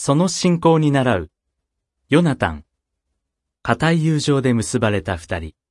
その信仰に倣う。ヨナタン。固い友情で結ばれた二人。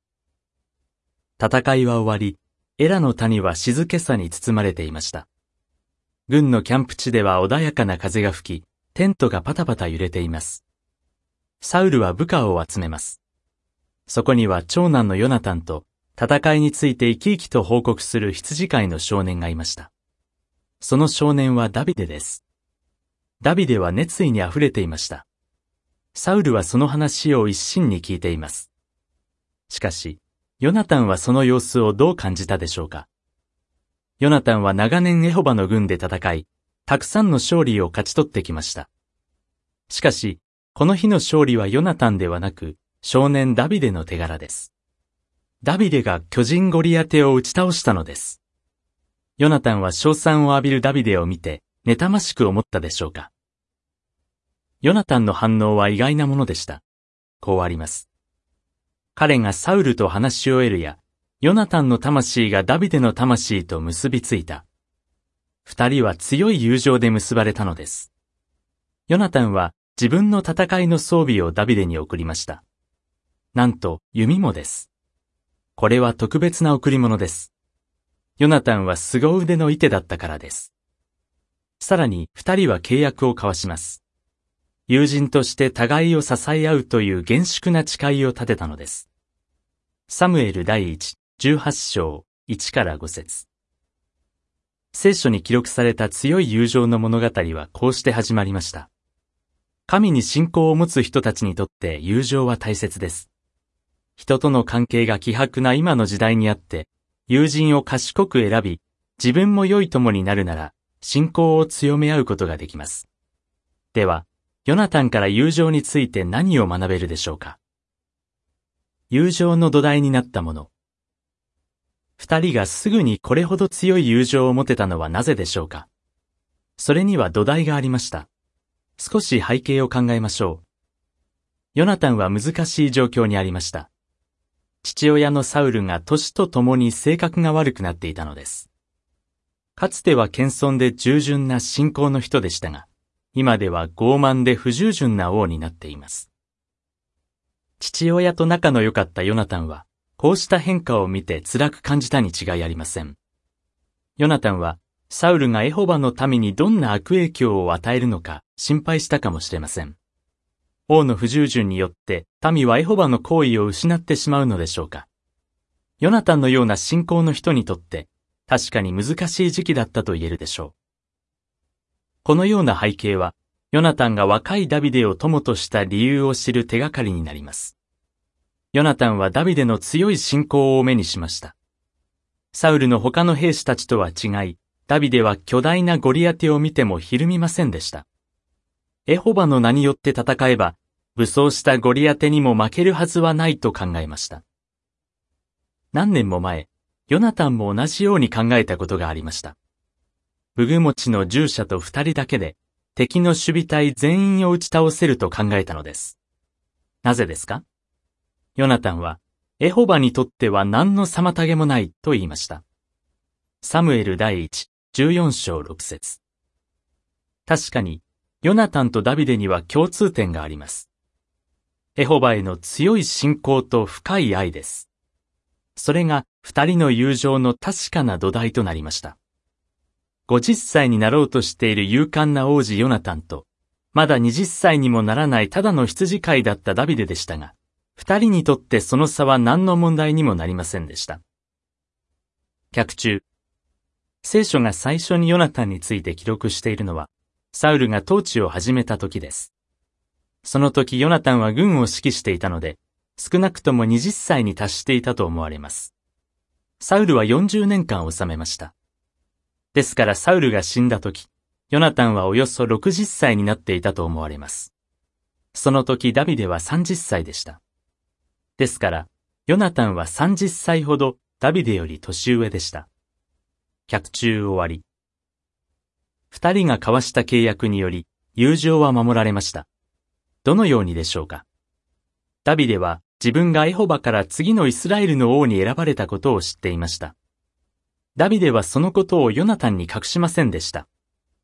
戦いは終わり、エラの谷は静けさに包まれていました。軍のキャンプ地では穏やかな風が吹き、テントがパタパタ揺れています。サウルは部下を集めます。そこには長男のヨナタンと、戦いについて生き生きと報告する羊飼いの少年がいました。その少年はダビデです。ダビデは熱意にあふれていました。サウルはその話を一心に聞いています。しかし、ヨナタンはその様子をどう感じたでしょうか。ヨナタンは長年エホバの軍で戦い、たくさんの勝利を勝ち取ってきました。しかし、この日の勝利はヨナタンではなく、少年ダビデの手柄です。ダビデが巨人ゴリアテを打ち倒したのです。ヨナタンは称賛を浴びるダビデを見て、妬ましく思ったでしょうか。ヨナタンの反応は意外なものでした。こうあります。彼がサウルと話し終えるや、ヨナタンの魂がダビデの魂と結びついた。二人は強い友情で結ばれたのです。ヨナタンは自分の戦いの装備をダビデに贈りました。なんと弓もです。これは特別な贈り物です。ヨナタンは凄腕の射手だったからです。さらに二人は契約を交わします。友人として互いを支え合うという厳粛な誓いを立てたのです。サムエル第一、18章、1から5節。聖書に記録された強い友情の物語はこうして始まりました。神に信仰を持つ人たちにとって友情は大切です。人との関係が希薄な今の時代にあって、友人を賢く選び、自分も良い友になるなら、信仰を強め合うことができます。では、ヨナタンから友情について何を学べるでしょうか。友情の土台になったもの。二人がすぐにこれほど強い友情を持てたのはなぜでしょうか。それには土台がありました。少し背景を考えましょう。ヨナタンは難しい状況にありました。父親のサウルが年とともに性格が悪くなっていたのです。かつては謙遜で従順な信仰の人でしたが、今では傲慢で不従順な王になっています。父親と仲の良かったヨナタンは、こうした変化を見て辛く感じたに違いありません。ヨナタンは、サウルがエホバの民にどんな悪影響を与えるのか心配したかもしれません。王の不従順によって民はエホバの行為を失ってしまうのでしょうか。ヨナタンのような信仰の人にとって、確かに難しい時期だったと言えるでしょう。このような背景は、ヨナタンが若いダビデを友とした理由を知る手がかりになります。ヨナタンはダビデの強い信仰を目にしました。サウルの他の兵士たちとは違い、ダビデは巨大なゴリアテを見てもひるみませんでした。エホバの名によって戦えば、武装したゴリアテにも負けるはずはないと考えました。何年も前、ヨナタンも同じように考えたことがありました。武具持ちの従者と二人だけで、敵の守備隊全員を打ち倒せると考えたのです。なぜですか？ヨナタンは、エホバにとっては何の妨げもないと言いました。サムエル第一、14章6節。確かに、ヨナタンとダビデには共通点があります。エホバへの強い信仰と深い愛です。それが二人の友情の確かな土台となりました。50歳になろうとしている勇敢な王子ヨナタンと、まだ20歳にもならないただの羊飼いだったダビデでしたが、二人にとってその差は何の問題にもなりませんでした。脚注。聖書が最初にヨナタンについて記録しているのは、サウルが統治を始めた時です。その時ヨナタンは軍を指揮していたので、少なくとも20歳に達していたと思われます。サウルは40年間治めました。ですからサウルが死んだ時、ヨナタンはおよそ60歳になっていたと思われます。その時ダビデは30歳でした。ですから、ヨナタンは30歳ほどダビデより年上でした。脚注終わり。二人が交わした契約により、友情は守られました。どのようにでしょうか。ダビデは自分がエホバから次のイスラエルの王に選ばれたことを知っていました。ダビデはそのことをヨナタンに隠しませんでした。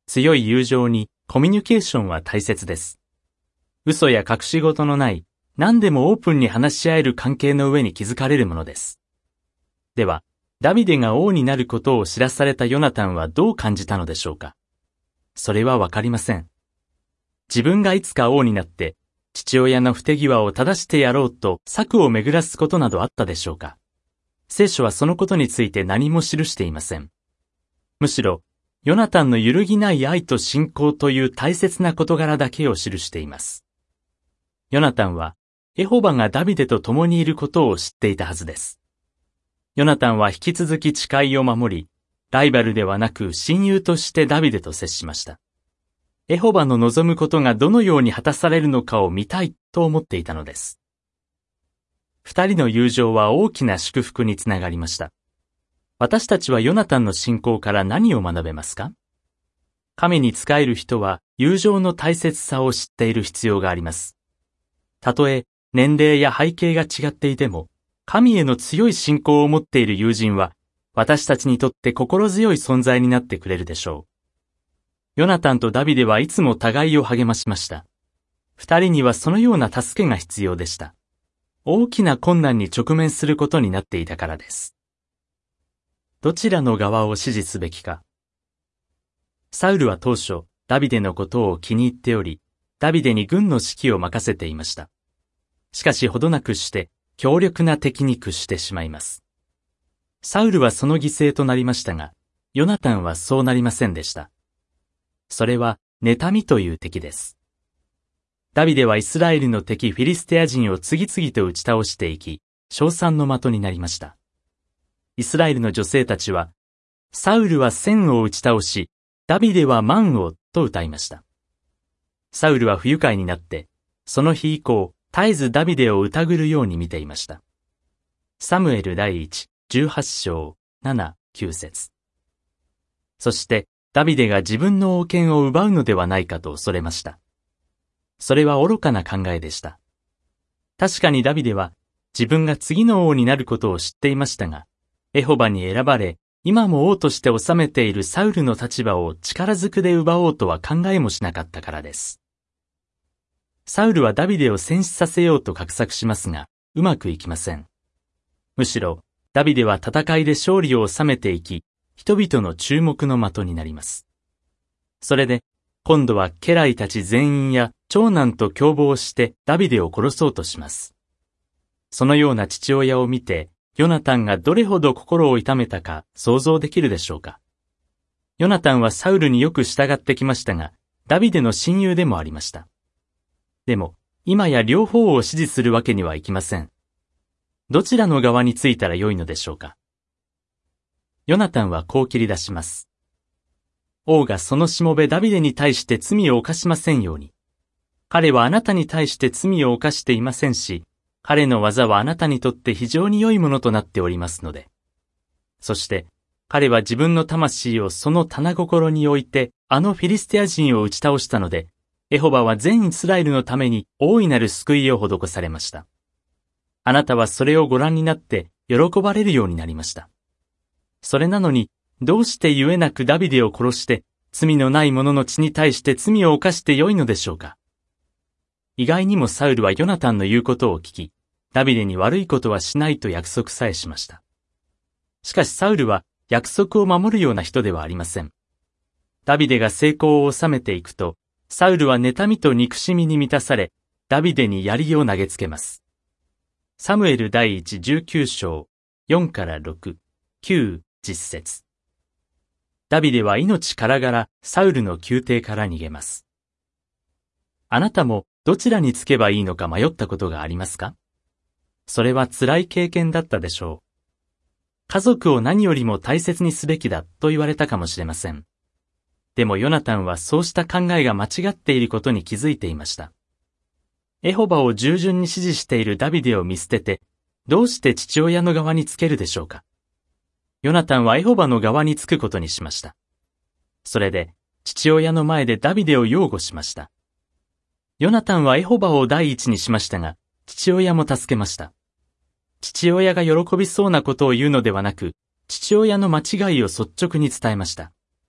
強い友情にコミュニケーションは大切です。嘘や隠し事のない、何でもオープンに話し合える関係の上に築かれるものです。では、ダビデが王になることを知らされたヨナタンはどう感じたのでしょうか。それはわかりません。自分がいつか王になって、父親の不手際を正してやろうと策を巡らすことなどあったでしょうか。聖書はそのことについて何も記していません。むしろ、ヨナタンの揺るぎない愛と信仰という大切な事柄だけを記しています。ヨナタンは、エホバがダビデと共にいることを知っていたはずです。ヨナタンは引き続き誓いを守り、ライバルではなく親友としてダビデと接しました。エホバの望むことがどのように果たされるのかを見たいと思っていたのです。二人の友情は大きな祝福につながりました。私たちはヨナタンの信仰から何を学べますか？神に仕える人は友情の大切さを知っている必要があります。たとえ年齢や背景が違っていても、神への強い信仰を持っている友人は、私たちにとって心強い存在になってくれるでしょう。ヨナタンとダビデはいつも互いを励ましました。二人にはそのような助けが必要でした。大きな困難に直面することになっていたからです。どちらの側を支持すべきか。サウルは当初、ダビデのことを気に入っており、ダビデに軍の指揮を任せていました。しかしほどなくして、強力な敵に屈してしまいます。サウルはその犠牲となりましたが、ヨナタンはそうなりませんでした。それは、妬みという敵です。ダビデはイスラエルの敵フィリステア人を次々と打ち倒していき、称賛の的になりました。イスラエルの女性たちは、サウルは1000を打ち倒し、ダビデは10000をと歌いました。サウルは不愉快になって、その日以降、絶えずダビデを疑るように見ていました。サムエル第1、18章、7、9節。そして、ダビデが自分の王権を奪うのではないかと恐れました。それは愚かな考えでした。確かにダビデは、自分が次の王になることを知っていましたが、エホバに選ばれ、今も王として治めているサウルの立場を力ずくで奪おうとは考えもしなかったからです。サウルはダビデを戦死させようと画策しますが、うまくいきません。むしろ、ダビデは戦いで勝利を収めていき、人々の注目の的になります。それで、今度は家来たち全員や長男と共謀してダビデを殺そうとします。そのような父親を見て、ヨナタンがどれほど心を痛めたか想像できるでしょうか。ヨナタンはサウルによく従ってきましたが、ダビデの親友でもありました。でも、今や両方を支持するわけにはいきません。どちらの側についたらよいのでしょうか。ヨナタンはこう切り出します。王がそのしもべダビデに対して罪を犯しませんように。彼はあなたに対して罪を犯していませんし、彼の技はあなたにとって非常に良いものとなっておりますので。そして、彼は自分の魂をその棚心に置いて、あのフィリステア人を打ち倒したので、エホバは全イスラエルのために大いなる救いを施されました。あなたはそれをご覧になって喜ばれるようになりました。それなのに、どうしてゆえなくダビデを殺して、罪のない者の血に対して罪を犯して良いのでしょうか。意外にもサウルはヨナタンの言うことを聞き、ダビデに悪いことはしないと約束さえしました。しかしサウルは約束を守るような人ではありません。ダビデが成功を収めていくと、サウルは妬みと憎しみに満たされ、ダビデに槍を投げつけます。サムエル第1、19章、4から6、9、10節。ダビデは命からがらサウルの宮廷から逃げます。あなたもどちらにつけばいいのか迷ったことがありますか？それは辛い経験だったでしょう。家族を何よりも大切にすべきだと言われたかもしれません。でもヨナタンはそうした考えが間違っていることに気づいていました。エホバを従順に支持しているダビデを見捨てて、どうして父親の側につけるでしょうか。ヨナタンはエホバの側につくことにしました。それで、父親の前でダビデを擁護しました。ヨナタンはエホバを第一にしましたが、父親も助けました。父親が喜びそうなことを言うのではなく、父親の間違いを率直に伝えました。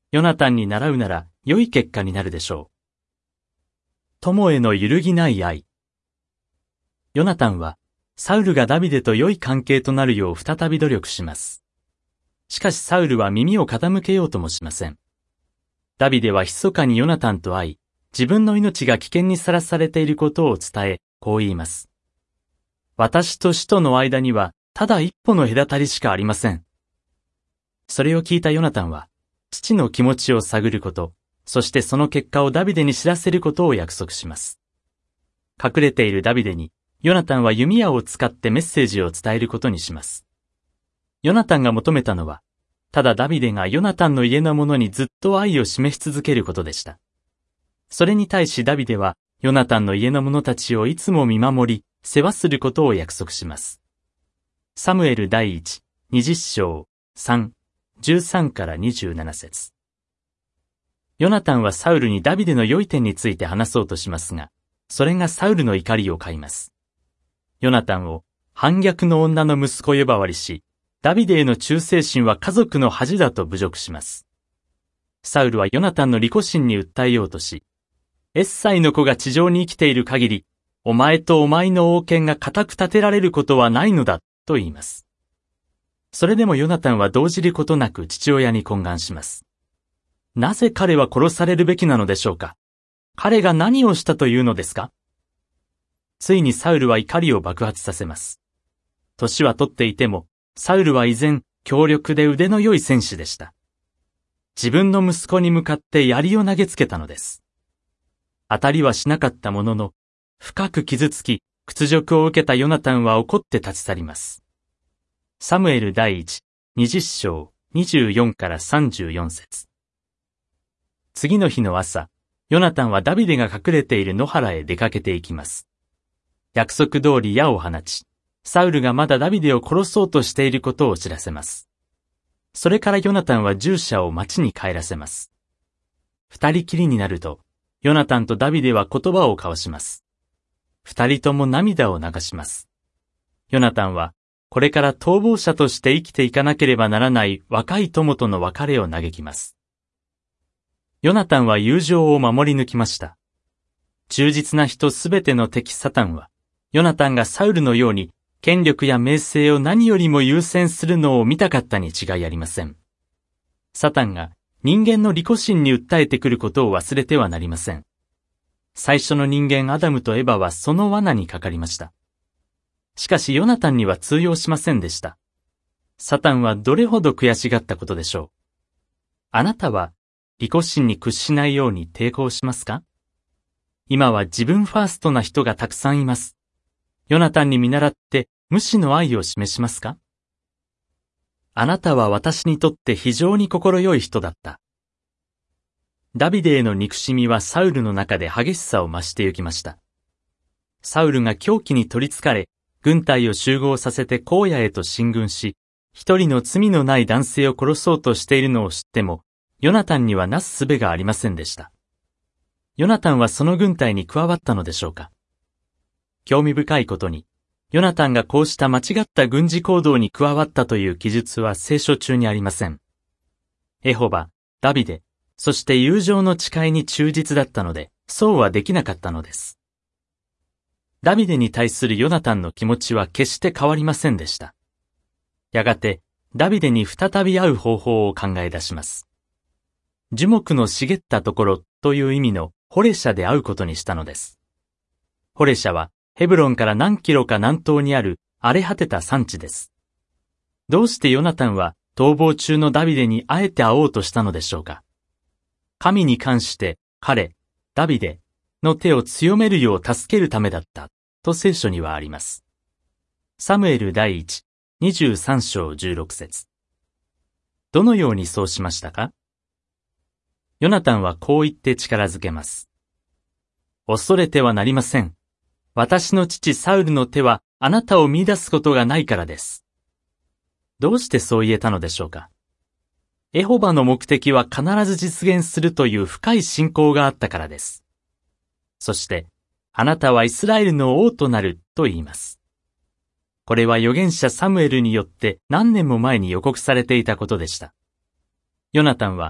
ヨナタンに倣うなら良い結果になるでしょう。友への揺るぎない愛。ヨナタンは、サウルがダビデと良い関係となるよう再び努力します。しかしサウルは耳を傾けようともしません。ダビデは密かにヨナタンと会い、自分の命が危険にさらされていることを伝え、こう言います。私と使徒の間には、ただ一歩の隔たりしかありません。それを聞いたヨナタンは、父の気持ちを探ること、そしてその結果をダビデに知らせることを約束します。隠れているダビデに、ヨナタンは弓矢を使ってメッセージを伝えることにします。ヨナタンが求めたのは、ただダビデがヨナタンの家の者にずっと愛を示し続けることでした。それに対しダビデは、ヨナタンの家の者たちをいつも見守り、世話することを約束します。サムエル第一、20章、3、13から27節。ヨナタンはサウルにダビデの良い点について話そうとしますが、それがサウルの怒りを買います。ヨナタンを反逆の女の息子呼ばわりし、ダビデへの忠誠心は家族の恥だと侮辱します。サウルはヨナタンの利己心に訴えようとし、エッサイの子が地上に生きている限り、お前とお前の王権が固く立てられることはないのだ、と言います。それでもヨナタンは動じることなく父親に懇願します。なぜ彼は殺されるべきなのでしょうか？彼が何をしたというのですか？ついにサウルは怒りを爆発させます。年は取っていても、サウルは依然、強力で腕の良い戦士でした。自分の息子に向かって槍を投げつけたのです。当たりはしなかったものの、深く傷つき、屈辱を受けたヨナタンは怒って立ち去ります。サムエル第一、20章、24から34節。次の日の朝、ヨナタンはダビデが隠れている野原へ出かけていきます。約束通り矢を放ち、サウルがまだダビデを殺そうとしていることを知らせます。それからヨナタンは従者を町に帰らせます。二人きりになると、ヨナタンとダビデは言葉を交わします。二人とも涙を流します。ヨナタンは、これから逃亡者として生きていかなければならない若い友との別れを嘆きます。ヨナタンは友情を守り抜きました。忠実な人すべての敵サタンは、ヨナタンがサウルのように権力や名声を何よりも優先するのを見たかったに違いありません。サタンが人間の利己心に訴えてくることを忘れてはなりません。最初の人間アダムとエバはその罠にかかりました。しかしヨナタンには通用しませんでした。サタンはどれほど悔しがったことでしょう。あなたは利己心に屈しないように抵抗しますか？今は自分ファーストな人がたくさんいます。ヨナタンに見習って無私の愛を示しますか？あなたは私にとって非常に心よい人だった。ダビデへの憎しみはサウルの中で激しさを増してゆきました。サウルが狂気に取り憑かれ、軍隊を集合させて荒野へと進軍し、一人の罪のない男性を殺そうとしているのを知っても、ヨナタンにはなす術がありませんでした。ヨナタンはその軍隊に加わったのでしょうか？興味深いことに、ヨナタンがこうした間違った軍事行動に加わったという記述は聖書中にありません。エホバ、ダビデ、そして友情の誓いに忠実だったので、そうはできなかったのです。ダビデに対するヨナタンの気持ちは決して変わりませんでした。やがて、ダビデに再び会う方法を考え出します。樹木の茂ったところという意味のホレシャで会うことにしたのです。ホレシャはヘブロンから何キロか南東にある荒れ果てた山地です。どうしてヨナタンは逃亡中のダビデにあえて会おうとしたのでしょうか。神に関して彼、ダビデの手を強めるよう助けるためだったと聖書にはあります。サムエル第一、23章16節。どのようにそうしましたか？ヨナタンはこう言って力づけます。恐れてはなりません。私の父サウルの手はあなたを見出すことがないからです。どうしてそう言えたのでしょうか。エホバの目的は必ず実現するという深い信仰があったからです。そして、あなたはイスラエルの王となると言います。これは預言者サムエルによって何年も前に予告されていたことでした。ヨナタンは、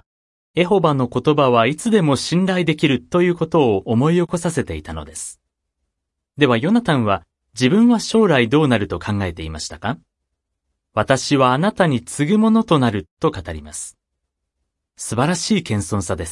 エホバの言葉はいつでも信頼できるということを思い起こさせていたのです。ではヨナタンは自分は将来どうなると考えていましたか？私はあなたに継ぐものとなると語ります。素晴らしい謙遜さです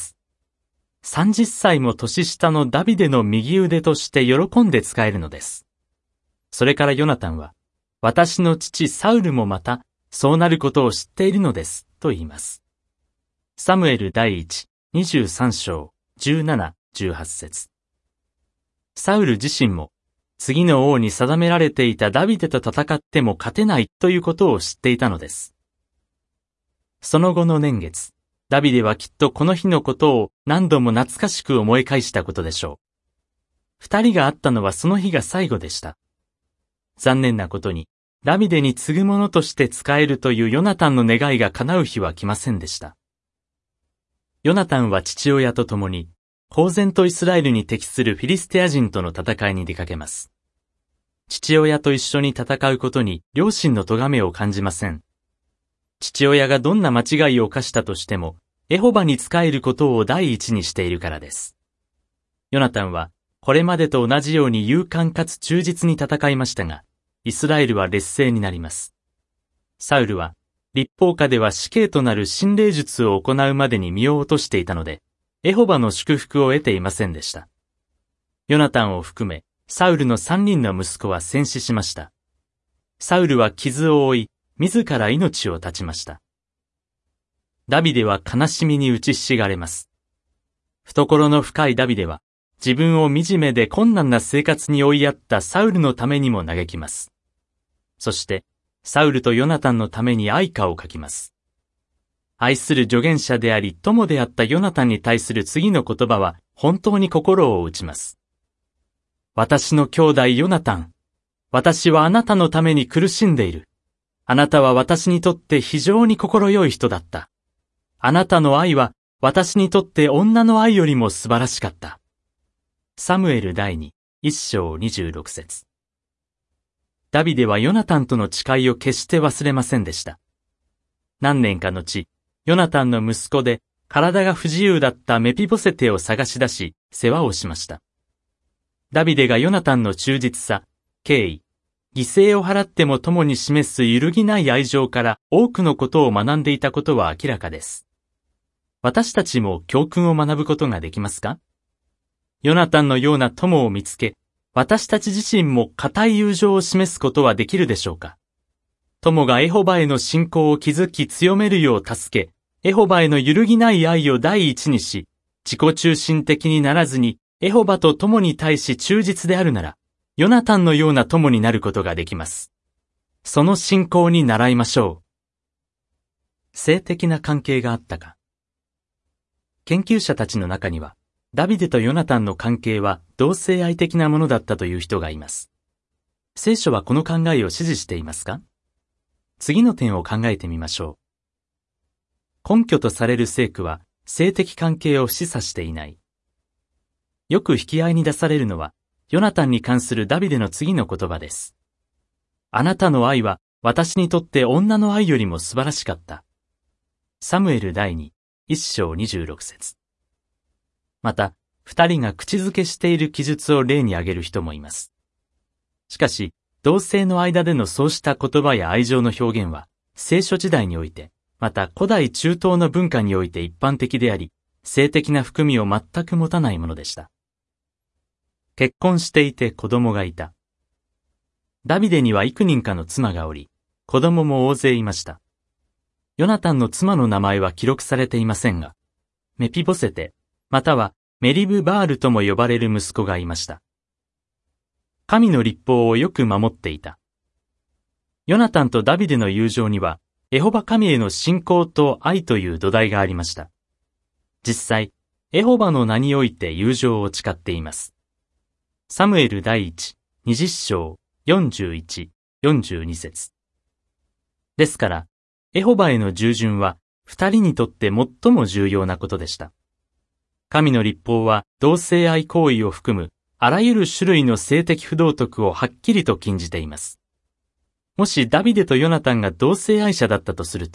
。30歳も年下のダビデの右腕として喜んで仕えるのです。それからヨナタンは、私の父サウルもまた、そうなることを知っているのです、と言います。サムエル第1、23章、17、18節。サウル自身も、次の王に定められていたダビデと戦っても勝てないということを知っていたのです。その後の年月、ダビデはきっとこの日のことを何度も懐かしく思い返したことでしょう。二人が会ったのはその日が最後でした。残念なことに、ダビデに継ぐ者として仕えるというヨナタンの願いが叶う日は来ませんでした。ヨナタンは父親と共に、公然とイスラエルに敵するフィリステア人との戦いに出かけます。父親と一緒に戦うことに両親の咎めを感じません。父親がどんな間違いを犯したとしても、エホバに仕えることを第一にしているからです。ヨナタンは、これまでと同じように勇敢かつ忠実に戦いましたが、イスラエルは劣勢になります。サウルは、律法下では死刑となる心霊術を行うまでに身を落としていたので、エホバの祝福を得ていませんでした。ヨナタンを含め、サウルの3人の息子は戦死しました。サウルは傷を負い、自ら命を絶ちました。ダビデは悲しみに打ちひしがれます。懐の深いダビデは、自分を惨めで困難な生活に追いやったサウルのためにも嘆きます。そして、サウルとヨナタンのために哀歌を書きます。愛する助言者であり、友であったヨナタンに対する次の言葉は、本当に心を打ちます。私の兄弟ヨナタン、私はあなたのために苦しんでいる。あなたは私にとって非常に心よい人だった。あなたの愛は私にとって女の愛よりも素晴らしかった。サムエル第2、1章26節。ダビデはヨナタンとの誓いを決して忘れませんでした。何年か後、ヨナタンの息子で体が不自由だったメピボセテを探し出し、世話をしました。ダビデがヨナタンの忠実さ、敬意、犠牲を払っても共に示す揺るぎない愛情から多くのことを学んでいたことは明らかです。私たちも教訓を学ぶことができますか？ヨナタンのような友を見つけ、私たち自身も固い友情を示すことはできるでしょうか？友がエホバへの信仰を築き強めるよう助け、エホバへの揺るぎない愛を第一にし、自己中心的にならずに、エホバと友に対し忠実であるなら、ヨナタンのような友になることができます。その信仰に習いましょう。性的な関係があったか。研究者たちの中には、ダビデとヨナタンの関係は同性愛的なものだったという人がいます。聖書はこの考えを支持していますか？次の点を考えてみましょう。根拠とされる聖句は性的関係を示唆していない。よく引き合いに出されるのは、ヨナタンに関するダビデの次の言葉です。あなたの愛は私にとって女の愛よりも素晴らしかった。サムエル第2、1章26節。また、二人が口づけしている記述を例に挙げる人もいます。しかし、同性の間でのそうした言葉や愛情の表現は、聖書時代において、また古代中東の文化において一般的であり、性的な含みを全く持たないものでした。結婚していて子供がいた。ダビデには幾人かの妻がおり、子供も大勢いました。ヨナタンの妻の名前は記録されていませんが、メピボセテ、またはメリブバールとも呼ばれる息子がいました。神の律法をよく守っていた。ヨナタンとダビデの友情には、エホバ神への信仰と愛という土台がありました。実際、エホバの名において友情を誓っています。サムエル第1、20章、41、42節。ですから、エホバへの従順は、二人にとって最も重要なことでした。神の律法は、同性愛行為を含む、あらゆる種類の性的不道徳をはっきりと禁じています。もしダビデとヨナタンが同性愛者だったとすると、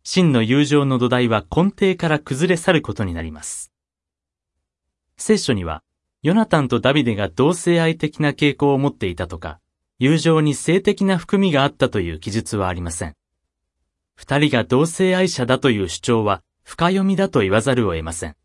真の友情の土台は根底から崩れ去ることになります。聖書には、ヨナタンとダビデが同性愛的な傾向を持っていたとか、友情に性的な含みがあったという記述はありません。二人が同性愛者だという主張は深読みだと言わざるを得ません。